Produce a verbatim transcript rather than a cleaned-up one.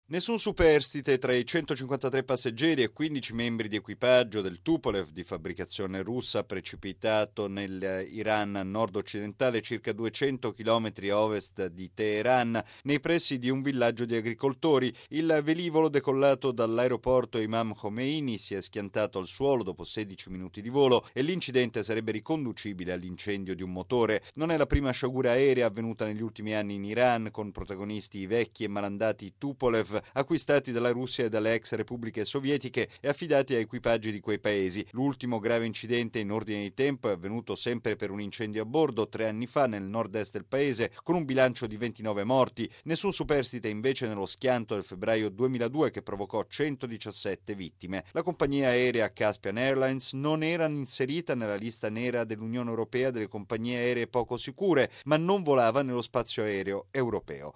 Nessun superstite tra i centocinquantatré passeggeri e quindici membri di equipaggio del Tupolev di fabbricazione russa precipitato nell'Iran nord-occidentale circa duecento chilometri a ovest di Teheran, nei pressi di un villaggio di agricoltori. Il velivolo decollato dall'aeroporto Imam Khomeini si è schiantato al suolo dopo sedici minuti di volo e l'incidente sarebbe riconducibile all'incendio di un motore. Non è la prima sciagura aerea avvenuta negli ultimi anni in Iran, con protagonisti i vecchi e malandati Tupolev, acquistati dalla Russia e dalle ex repubbliche sovietiche e affidati a equipaggi di quei paesi. L'ultimo grave incidente in ordine di tempo è avvenuto sempre per un incendio a bordo tre anni fa nel nord-est del paese, con un bilancio di ventinove morti. Nessun superstite invece nello schianto del febbraio duemiladue che provocò centodiciassette vittime. La compagnia aerea Caspian Airlines non era inserita nella lista nera dell'Unione Europea delle compagnie aeree poco sicure, ma non volava nello spazio aereo europeo.